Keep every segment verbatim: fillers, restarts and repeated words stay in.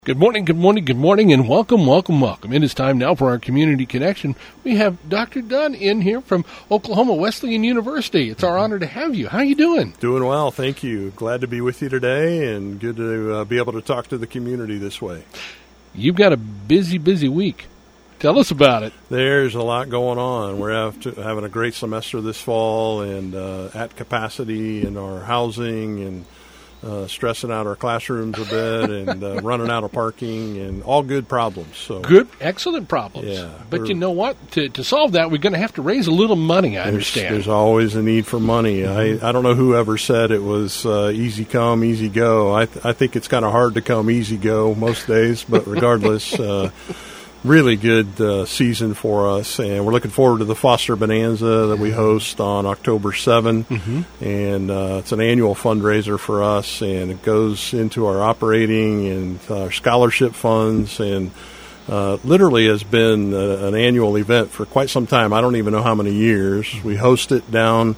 Good morning, good morning, good morning, and welcome, welcome, welcome. It is time now for our Community Connection. We have Doctor Dunn in here from Oklahoma Wesleyan University. It's our honor to have you. How are you doing? Doing well, thank you. Glad to be with you today, and good to uh, be able to talk to the community this way. You've got a busy, busy week. Tell us about it. There's a lot going on. We're have to, having a great semester this fall, and uh, at capacity in our housing, and Uh, stressing out our classrooms a bit, and uh, running out of parking, and all good problems. So good, excellent problems. Yeah, but you know what? To to solve that, we're going to have to raise a little money. I there's, understand. There's always a need for money. I, I don't know who ever said it was uh, easy come, easy go. I th- I think it's kind of hard to come easy go most days, but regardless. Uh, Really good uh, season for us, and we're looking forward to the Foster Bonanza that we host on October seventh, mm-hmm. and uh, it's an annual fundraiser for us, and it goes into our operating and our scholarship funds, and uh, literally has been a, an annual event for quite some time. I don't even know how many years. We host it down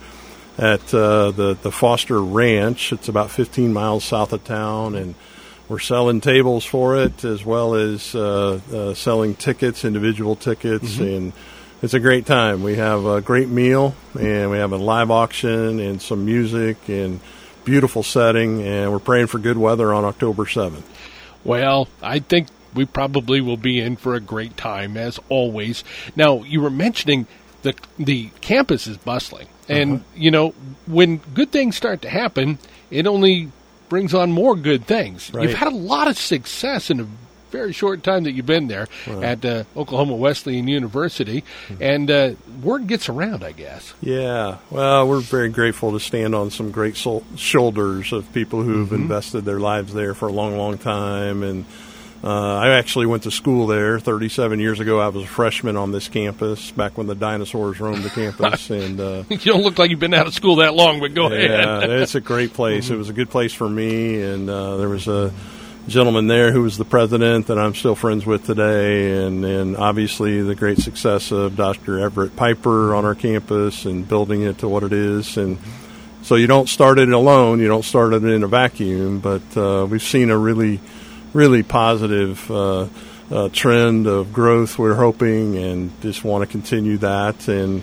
at uh, the, the Foster Ranch. It's about fifteen miles south of town, and we're selling tables for it, as well as uh, uh, selling tickets, individual tickets, mm-hmm. and it's a great time. We have a great meal, and we have a live auction and some music and beautiful setting, and we're praying for good weather on October seventh. Well, I think we probably will be in for a great time, as always. Now, you were mentioning the the campus is bustling, and, uh-huh. you know, when good things start to happen, it only brings on more good things. Right. You've had a lot of success in a very short time that you've been there wow. at uh, Oklahoma Wesleyan University, mm-hmm. and uh, word gets around, I guess. Yeah, well, we're very grateful to stand on some great sol- shoulders of people who've mm-hmm. invested their lives there for a long, long time, and uh, I actually went to school there thirty-seven years ago. I was a freshman on this campus back when the dinosaurs roamed the campus. and uh, You don't look like you've been out of school that long, but go yeah, ahead. Yeah, it's a great place. Mm-hmm. It was a good place for me, and uh, there was a gentleman there who was the president that I'm still friends with today, and, and obviously the great success of Doctor Everett Piper on our campus and building it to what it is. And so you don't start it alone. You don't start it in a vacuum, but uh, we've seen a really really positive uh, uh, trend of growth, we're hoping, and just want to continue that. And,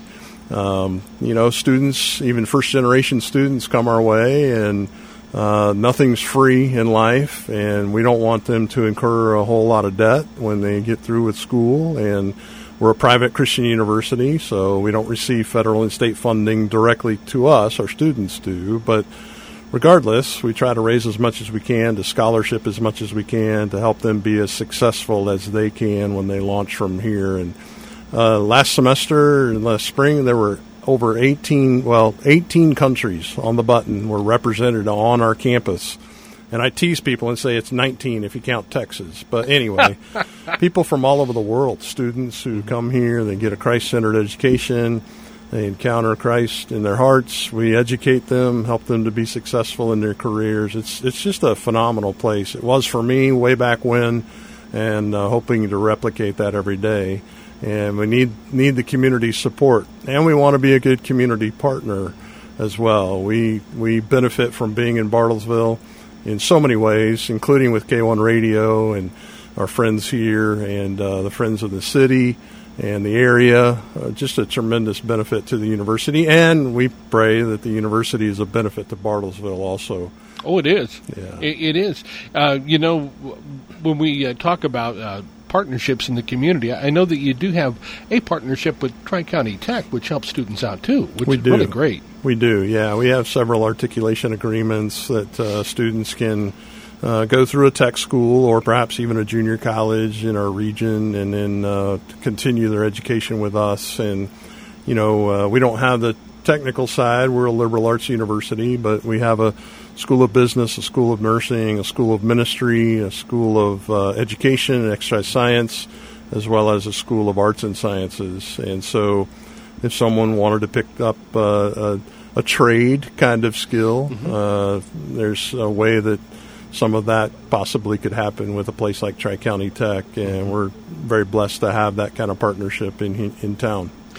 um, you know, students, even first-generation students come our way, and uh, nothing's free in life, and we don't want them to incur a whole lot of debt when they get through with school. And we're a private Christian university, so we don't receive federal and state funding directly to us. Our students do, but regardless, we try to raise as much as we can, to scholarship as much as we can, to help them be as successful as they can when they launch from here. And uh, last semester, last spring, there were over eighteen, well, eighteen countries on the button were represented on our campus. And I tease people and say it's nineteen if you count Texas. But anyway, people from all over the world, students who come here, they get a Christ-centered education. They encounter Christ in their hearts. We educate them, help them to be successful in their careers. It's it's just a phenomenal place. It was for me way back when, and uh, hoping to replicate that every day. And we need need the community support, and we want to be a good community partner as well. We we benefit from being in Bartlesville in so many ways, including with K one Radio and our friends here and uh, the friends of the city and the area. Uh, just a tremendous benefit to the university, and we pray that the university is a benefit to Bartlesville also. Oh, it is. Yeah. It, it is. Uh, you know, when we uh, talk about uh, partnerships in the community, I know that you do have a partnership with Tri-County Tech, which helps students out too, which we is do. really great. We do, yeah. We have several articulation agreements that uh, students can Uh, go through a tech school or perhaps even a junior college in our region, and then uh, continue their education with us. And, you know, uh, we don't have the technical side. We're a liberal arts university, but we have a school of business, a school of nursing, a school of ministry, a school of uh, education and exercise science, as well as a school of arts and sciences. And so if someone wanted to pick up uh, a, a trade kind of skill, mm-hmm. uh, there's a way that some of that possibly could happen with a place like Tri-County Tech, and we're very blessed to have that kind of partnership in in town.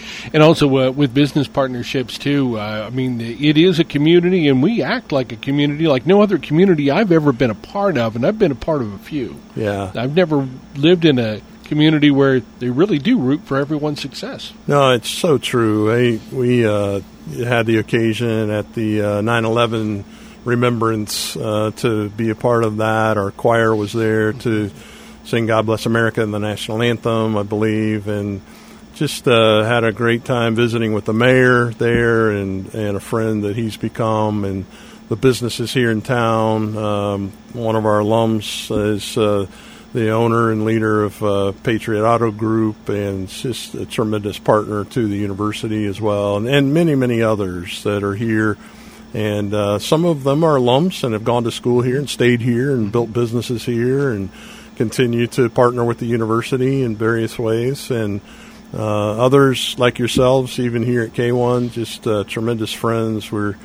And also uh, with business partnerships, too, uh, I mean, it is a community, and we act like a community like no other community I've ever been a part of, and I've been a part of a few. Yeah. I've never lived in a community where they really do root for everyone's success. No, it's so true. I, we uh, had the occasion at the uh, nine eleven remembrance uh, to be a part of that. Our choir was there to sing God Bless America and the national anthem, I believe, and just uh, had a great time visiting with the mayor there and, and a friend that he's become, and the businesses here in town. Um, one of our alums is uh, the owner and leader of uh, Patriot Auto Group, and just a tremendous partner to the university as well, and, and many, many others that are here. And uh, some of them are alums and have gone to school here and stayed here and built businesses here and continue to partner with the university in various ways. And uh, others, like yourselves, even here at K one, just uh, tremendous friends. We're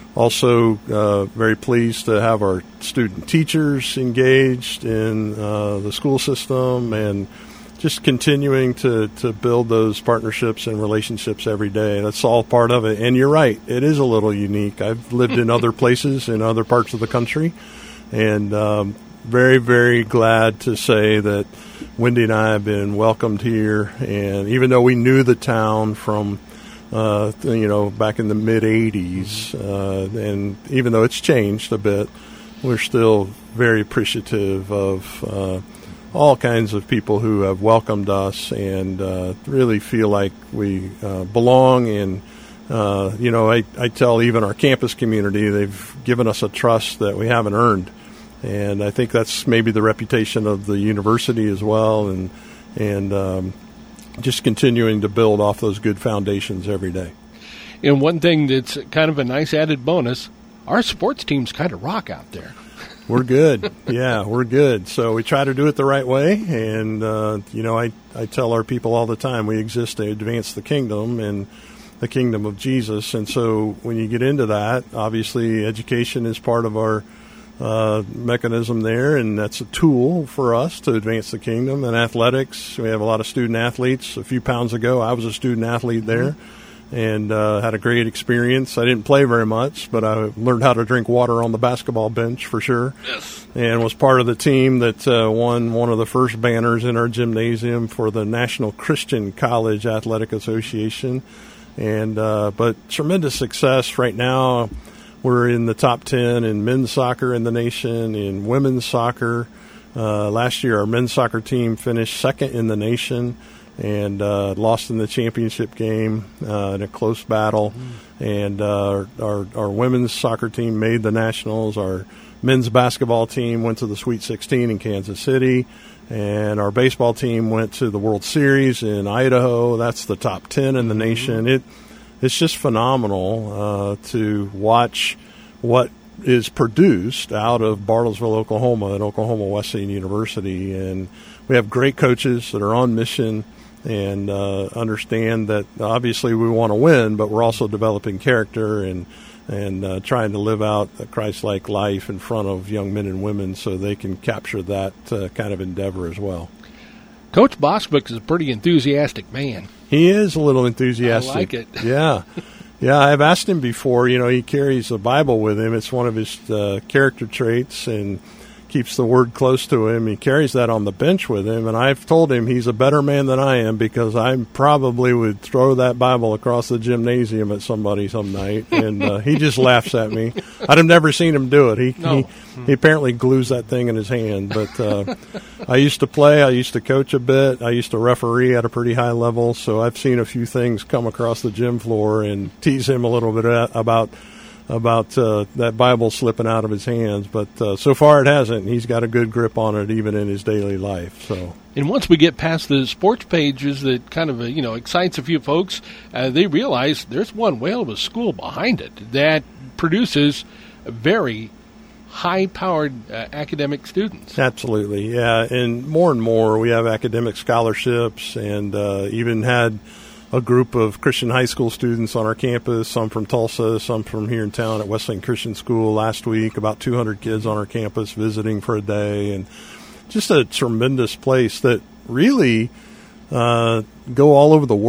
also uh, very pleased to have our student teachers engaged in uh, the school system, and just continuing to, to build those partnerships and relationships every day. That's all part of it. And you're right, it is a little unique. I've lived in other places in other parts of the country, and um, very, very glad to say that Wendy and I have been welcomed here. And even though we knew the town from, uh, you know, back in the mid-eighties, uh, and even though it's changed a bit, we're still very appreciative of uh, all kinds of people who have welcomed us, and uh, really feel like we uh, belong. And, uh, you know, I, I tell even our campus community, they've given us a trust that we haven't earned. And I think that's maybe the reputation of the university as well, and and um, just continuing to build off those good foundations every day. And one thing that's kind of a nice added bonus, our sports teams kind of rock out there. We're good. Yeah, we're good. So we try to do it the right way. And, uh, you know, I, I tell our people all the time, we exist to advance the kingdom and the kingdom of Jesus. And so when you get into that, obviously education is part of our uh, mechanism there, and that's a tool for us to advance the kingdom. And athletics, we have a lot of student athletes. A few pounds ago, I was a student athlete there. Mm-hmm. And uh, had a great experience. I didn't play very much, but I learned how to drink water on the basketball bench for sure. Yes. And was part of the team that uh, won one of the first banners in our gymnasium for the National Christian College Athletic Association. And uh, but tremendous success right now. We're in the top ten in men's soccer in the nation, in women's soccer. Uh, last year, our men's soccer team finished second in the nation, and uh, lost in the championship game uh, in a close battle. Mm. And uh, our, our women's soccer team made the nationals. Our men's basketball team went to the Sweet sixteen in Kansas City. And our baseball team went to the World Series in Idaho. That's the top ten in the nation. Mm. It It's just phenomenal uh, to watch what is produced out of Bartlesville, Oklahoma, at Oklahoma Wesleyan University. And we have great coaches that are on mission and uh, understand that obviously we want to win, but we're also developing character and and uh, trying to live out a Christ-like life in front of young men and women so they can capture that uh, kind of endeavor as well. Coach Boswick is a pretty enthusiastic man. He is a little enthusiastic. I like it. Yeah. Yeah, I've asked him before. You know, he carries a Bible with him. It's one of his uh, character traits, and keeps the word close to him. He carries that on the bench with him, and I've told him he's a better man than I am, because I probably would throw that Bible across the gymnasium at somebody some night, and uh, he just laughs at me. I've never seen him do it. He, no. he he apparently glues that thing in his hand. But uh, I used to play. I used to coach a bit. I used to referee at a pretty high level, so I've seen a few things come across the gym floor and tease him a little bit about about uh, that Bible slipping out of his hands. But uh, so far it hasn't. He's got a good grip on it even in his daily life. So, and once we get past the sports pages that kind of, uh, you know, excites a few folks, uh, they realize there's one whale of a school behind it that produces very high-powered uh, academic students. Absolutely, yeah. And more and more we have academic scholarships, and uh, even had a group of Christian high school students on our campus, some from Tulsa, some from here in town at Wesleyan Christian School last week, about two hundred kids on our campus visiting for a day, and just a tremendous place that really uh, go all over the world.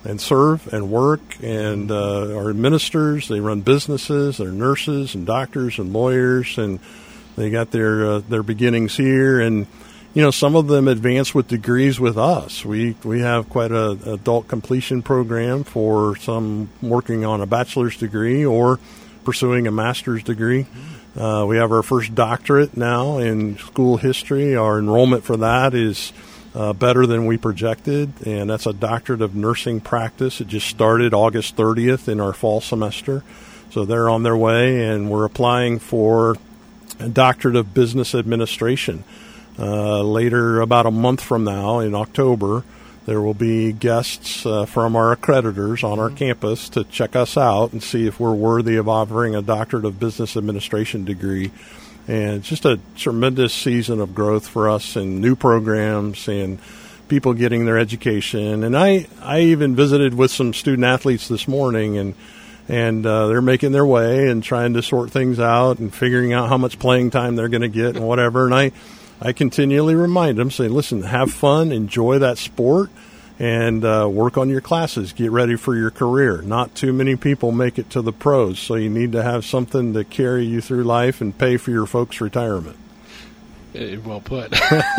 and serve and work and uh, are ministers. They run businesses. They're nurses and doctors and lawyers, and they got their uh, their beginnings here. And you know, some of them advance with degrees with us. We we have quite a adult completion program for some working on a bachelor's degree or pursuing a master's degree. Uh, we have our first doctorate now in school history. Our enrollment for that is uh, better than we projected, and that's a doctorate of nursing practice. It just started August thirtieth in our fall semester, so they're on their way, and we're applying for a doctorate of business administration. Uh, later, about a month from now, in October, there will be guests uh, from our accreditors on our campus to check us out and see if we're worthy of offering a doctorate of business administration degree. And it's just a tremendous season of growth for us and new programs and people getting their education. And I, I even visited with some student athletes this morning, and and uh, they're making their way and trying to sort things out and figuring out how much playing time they're going to get and whatever. And I, I continually remind them, say, listen, have fun, enjoy that sport, and uh, work on your classes. Get ready for your career. Not too many people make it to the pros, so you need to have something to carry you through life and pay for your folks' retirement. Uh, well put.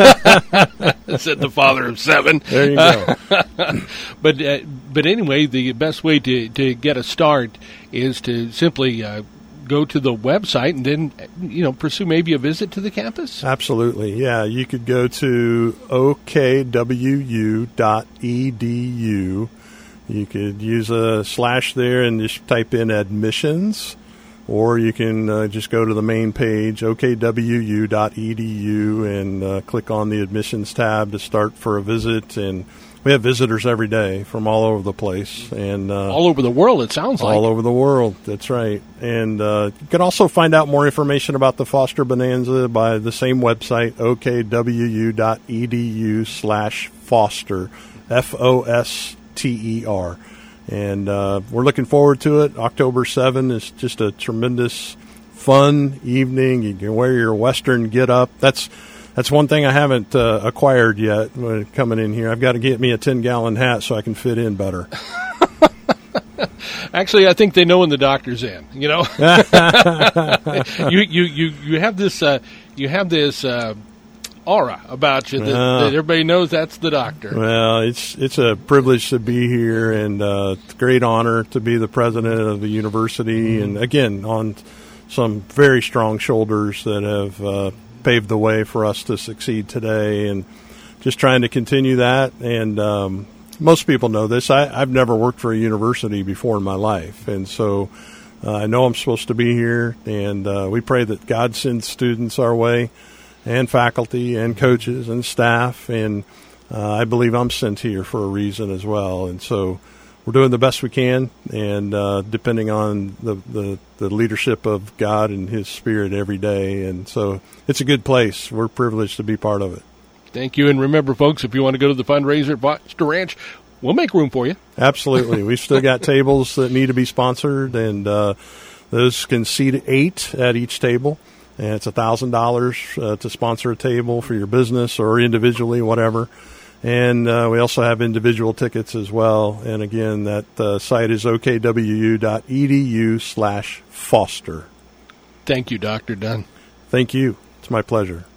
Said the father of seven. There you go. but uh, but anyway, the best way to, to get a start is to simply uh, go to the website and then, you know, pursue maybe a visit to the campus? Absolutely. Yeah, you could go to o k w u dot e d u. You could use a slash there and just type in admissions, or you can uh, just go to the main page, o k w u dot e d u, and uh, click on the admissions tab to start for a visit. And we have visitors every day from all over the place. and uh, All over the world, it sounds like. All over the world, that's right. And uh, you can also find out more information about the Foster Bonanza by the same website, o k w u dot e d u slash foster, F O S T E R. And uh, we're looking forward to it. October seventh is just a tremendous, fun evening. You can wear your Western get-up. That's That's one thing I haven't uh, acquired yet when coming in here. I've got to get me a ten-gallon hat so I can fit in better. Actually, I think they know when the doctor's in. You know, you you you you have this uh, you have this uh, aura about you that, uh, that everybody knows that's the doctor. Well, it's it's a privilege to be here, and uh, it's a great honor to be the president of the university, mm-hmm. and again on some very strong shoulders that have Uh, paved the way for us to succeed today, and just trying to continue that. And um, most people know this. I, I've never worked for a university before in my life, and so uh, I know I'm supposed to be here, and uh, we pray that God sends students our way, and faculty and coaches and staff, and uh, I believe I'm sent here for a reason as well. And so we're doing the best we can, and uh, depending on the, the, the leadership of God and His Spirit every day. And so it's a good place. We're privileged to be part of it. Thank you. And remember, folks, if you want to go to the fundraiser at Foster Ranch, we'll make room for you. Absolutely. We've still got tables that need to be sponsored, and uh, those can seat eight at each table. And it's one thousand dollars uh, to sponsor a table for your business or individually, whatever. And uh, we also have individual tickets as well. And again, that uh, site is o k w u dot e d u slash foster. Thank you, Doctor Dunn. Thank you. It's my pleasure.